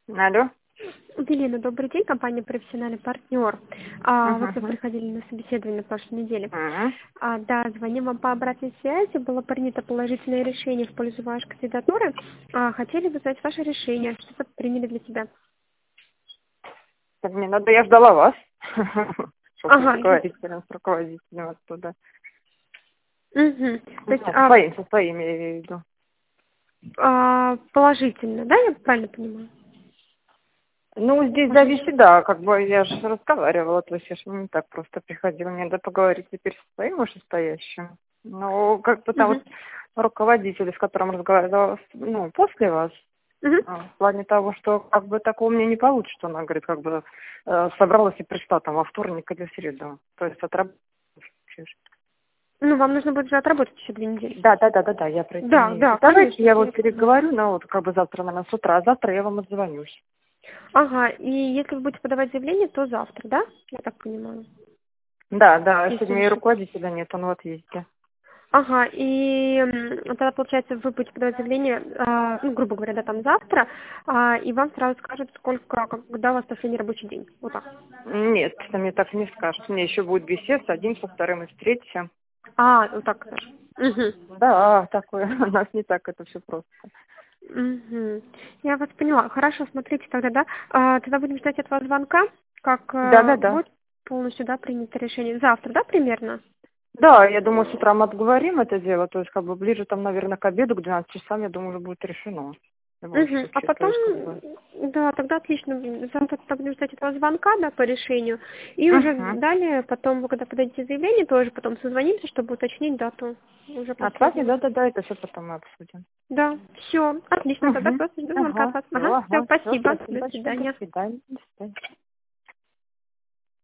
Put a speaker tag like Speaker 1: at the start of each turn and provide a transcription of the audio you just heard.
Speaker 1: Алло.
Speaker 2: Елена, добрый день, компания «Профессиональный партнер». Вот вы
Speaker 1: Мгм.
Speaker 2: приходили на собеседование на прошлой неделе.
Speaker 1: Мгм.
Speaker 2: Да, звоним вам по обратной связи. Было принято положительное решение в пользу вашей кандидатуры. Хотели бы знать ваше решение, что вы приняли для себя.
Speaker 1: Так мне надо, я ждала вас. Чтобы
Speaker 2: Ага,
Speaker 1: поговорить с руководителем оттуда.
Speaker 2: угу. То
Speaker 1: Ну,
Speaker 2: есть
Speaker 1: со своими я имею в виду.
Speaker 2: положительно, да, я правильно понимаю?
Speaker 1: Ну, здесь
Speaker 2: Ваше
Speaker 1: зависит, да, как бы я же разговаривала, то есть я же не так просто приходила. Мне надо поговорить теперь со своим вышестоящим. Ну, как бы там вот
Speaker 2: Угу.
Speaker 1: руководитель, с которым разговаривала, ну, после вас,
Speaker 2: Угу.
Speaker 1: в плане того, что как бы такого у меня не получится, она говорит, как бы собралась и пришла там во вторник или в среду. То есть отработать.
Speaker 2: Ну, вам нужно будет уже отработать еще 2 недели.
Speaker 1: Да, я про это
Speaker 2: Да,
Speaker 1: имею в виду.
Speaker 2: да,
Speaker 1: Давайте
Speaker 2: конечно.
Speaker 1: я вот переговорю, ну вот как бы завтра, наверное, с утра, а завтра я вам отзвонюсь.
Speaker 2: Ага, и если вы будете подавать заявление, то завтра, да? Я так понимаю.
Speaker 1: Да,
Speaker 2: Если
Speaker 1: сегодня и
Speaker 2: решите.
Speaker 1: руководителя нет, он в отъезде.
Speaker 2: Ага, и тогда, получается, вы будете подавать заявление, ну, грубо говоря, да, там завтра, и вам сразу скажут, когда у вас последний рабочий день. Вот так.
Speaker 1: Нет, мне так не скажут. Мне еще будет бесед с одним, со вторым и с третьим.
Speaker 2: Вот так даже. Угу.
Speaker 1: Да, такое. У нас не так это все просто.
Speaker 2: Угу. Я вас поняла. Хорошо, смотрите тогда, да. Тогда будем ждать от вас звонка, как
Speaker 1: Да.
Speaker 2: будет полностью, да, принято решение. Завтра, да, примерно?
Speaker 1: Да, я думаю, с утра мы обговорим это дело, то есть как бы ближе там, наверное, к обеду, к 12 часам, я думаю, уже будет решено. В любом
Speaker 2: Угу. А
Speaker 1: случае, то
Speaker 2: потом,
Speaker 1: есть как бы...
Speaker 2: да, тогда отлично. Завтра тогда будем ждать этого звонка, да, по решению. И уже
Speaker 1: Угу.
Speaker 2: далее, потом, вы когда подадите заявление, тоже потом созвонимся, чтобы уточнить дату уже
Speaker 1: Отправьте,
Speaker 2: последнего.
Speaker 1: это все потом мы обсудим.
Speaker 2: Да, все, отлично, тогда
Speaker 1: Угу.
Speaker 2: просто жду звонка от
Speaker 1: Ага,
Speaker 2: вас.
Speaker 1: все,
Speaker 2: Ага, все,
Speaker 1: Все,
Speaker 2: спасибо,
Speaker 1: спасибо
Speaker 2: до
Speaker 1: большое, до
Speaker 2: свидания.
Speaker 1: свидания. До свидания.